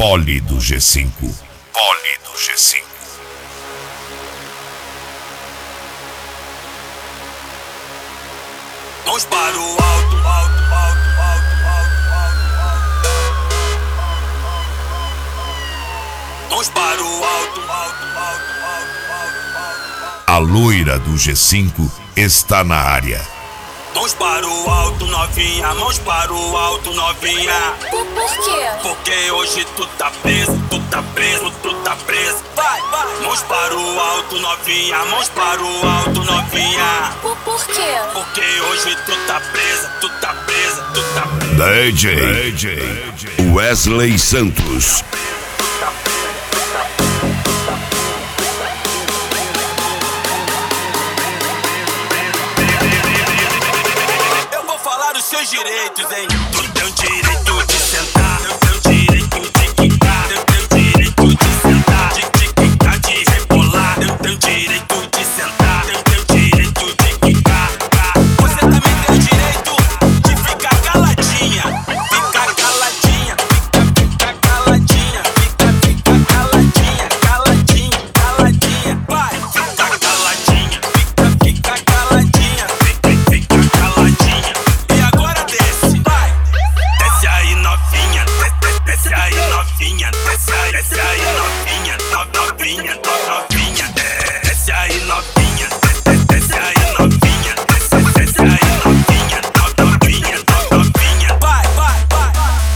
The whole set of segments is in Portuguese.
Poli do G5. Poli do G5. Mãos para o alto, alto, alto, alto, alto, alto, alto. Mãos para o alto, alto, alto, alto, alto, alto. A loira do G5 está na área. Mãos para o alto, novinha, mãos para o alto, novinha. Por quê? Porque hoje tu tá preso, tu tá preso, tu tá preso. Vai, vai. Mãos para o alto, novinha, mãos para o alto, novinha. Por quê? Porque hoje tu tá presa, tu tá presa, tu tá presa. DJ Wesley Santos. Eu vou falar dos seus direitos, hein? Tu tem o direito de sentar, eu tenho o direito de quicar, eu tenho o direito de sentar, de quicar, de rebolar, eu tenho o direito de sentar, eu tenho o direito de quicar. Você também tem o direito de ficar caladinha, ficar caladinha, ficar caladinha, ficar caladinha, caladinha, caladinha, vai, ficar caladinha, ficar caladinha, ficar caladinha. E agora desce, vai, desce aí novinha, desce aí novinha, desce aí novinha, novinha, novinha, desce aí novinha, desce aí novinha, desce aí novinha, novinha, novinha, vai, vai, vai.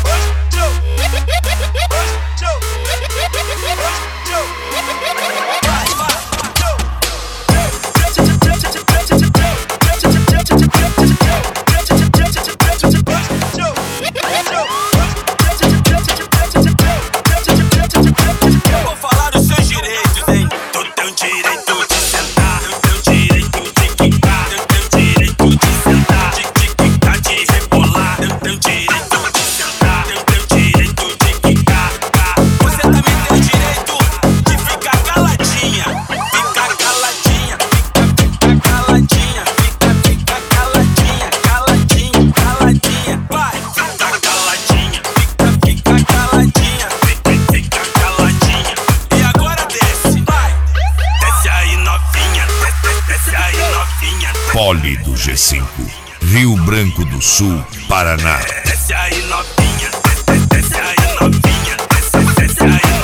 Eu vou falar dos seus direitos, hein? Tu tem o direito de sentar, eu tenho o direito de quicar, eu tenho o direito de sentar, de quicar, de rebolar, eu tenho o direito de sentar, eu tenho o direito de quicar. Você também tem o direito de ficar caladinha, ficar caladinha, ficar caladinha, ficar caladinha, caladinha, caladinha, vai, ficar caladinha, ficar caladinha, ficar caladinha. E agora desce, vai, desce aí novinha, desce aí novinha, Poli do G5. Rio Branco do Sul, Paraná. desce aí novinha, desce aí novinha, desce aí